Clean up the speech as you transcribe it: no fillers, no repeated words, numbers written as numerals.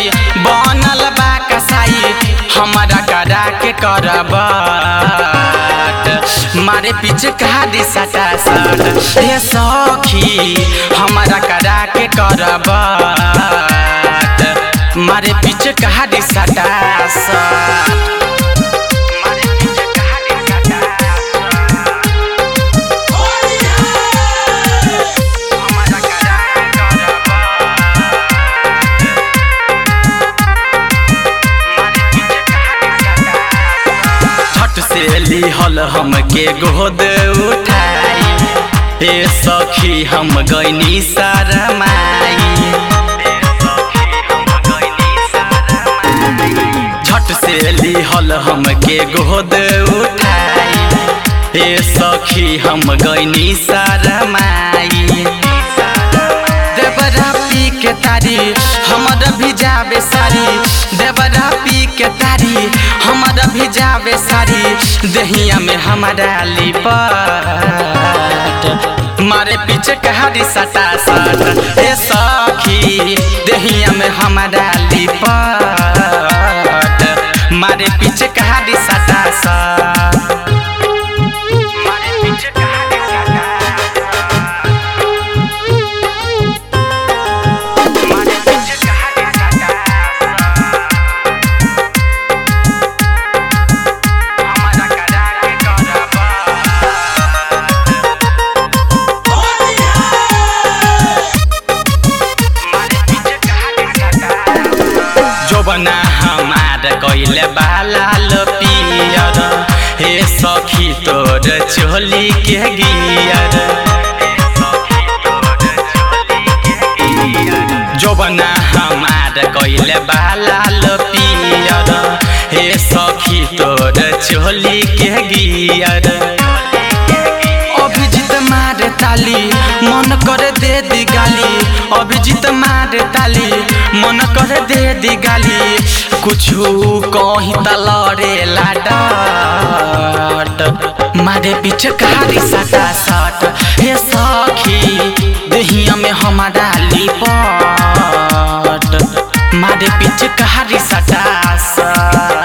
बनल बा कसाई हमारा करा के करबट मारे पीछे कहादी सटा सट हे सखी हमारा करा के करबट मारे पीछे कहादी सटा सट हल हमके गोद उठाई ए सखी हम गईनी शरमाई झट से लिहल हमके गोद उठाई ए सखी हम गईनी शरमाई देवरा पी के तारी हमर भिजावे सारी देवरा पी के तारी हमर भिजावे सारी दहिया में हमारा लिपट मारे पीछे कहारी सटा सट हे सखी दहिया में हमारा लिपट मारे पीछे कहारी सटा सट जोबना हमार कइले बालाल पियर हे सखी तोर चोली के गियर जोबना हमार कइले बालाल पियर हे सखी तोर चोली के गियर अभिजीत मारे ताली मन करे दे दी गाली अभिजीत मारे ताली मन करे दे दी गाली कुछु कहीं त लड़े लाडट मारे पीछे कहारी सटा सट हे सखी दहिया में हमारा लिपट मारे पीछे कहारी सटा सट।